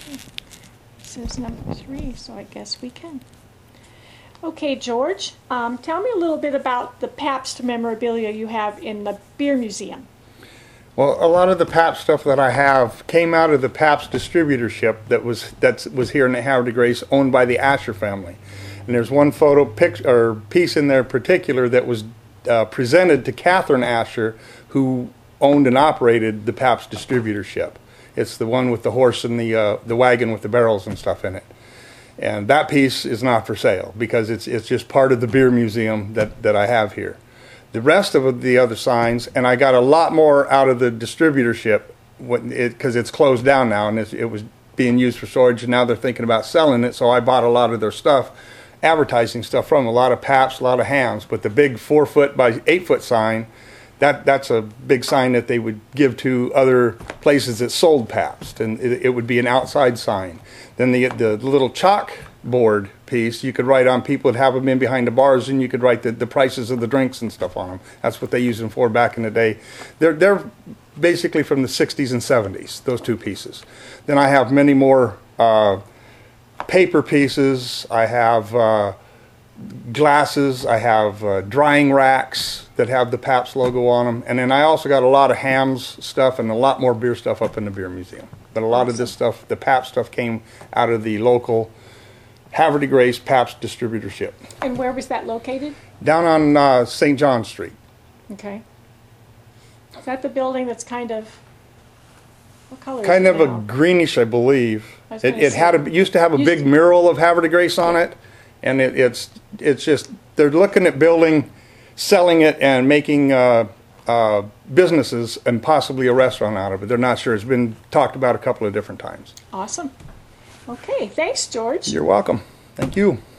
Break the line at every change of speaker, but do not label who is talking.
It says number 3, so I guess we can. Okay, George, tell me a little bit about the Pabst memorabilia you have in the Beer Museum.
Well, a lot of the Pabst stuff that I have came out of the Pabst distributorship that was here in the Havre de Grace, owned by the Asher family. And there's one piece in there in particular that was presented to Catherine Asher, who owned and operated the Pabst distributorship. It's the one with the horse and the wagon with the barrels and stuff in it. And that piece is not for sale because it's just part of the beer museum that I have here. The rest of the other signs, and I got a lot more out of the distributorship because it's closed down now, and it was being used for storage, and now they're thinking about selling it, so I bought a lot of their stuff, advertising stuff from a lot of Pabst, a lot of Hamm's, but the big 4-foot by 8-foot sign, that's a big sign that they would give to other places that sold Pabst, and it would be an outside sign. Then the little chalkboard piece, you could write on, people would have them in behind the bars, and you could write the prices of the drinks and stuff on them. That's what they used them for back in the day. They're basically from the 60s and 70s, those two pieces. Then I have many more paper pieces. I have glasses. I have drying racks that have the Pabst logo on them. And then I also got a lot of Hamm's stuff and a lot more beer stuff up in the Beer Museum. But a lot of this stuff, the Pabst stuff, came out of the local Havre de Grace Pabst distributorship.
And where was that located?
Down on St. John Street.
Okay. Is that the building that's kind of, what color
Kind
is
of
it
a
now?
greenish, I believe.
I was gonna
It
say.
used to have a big mural of Havre de Grace on it, and it's just, they're looking at building, selling it, and making businesses and possibly a restaurant out of it. They're not sure. It's been talked about a couple of different times.
Awesome. Okay, thanks, George.
You're welcome. Thank you.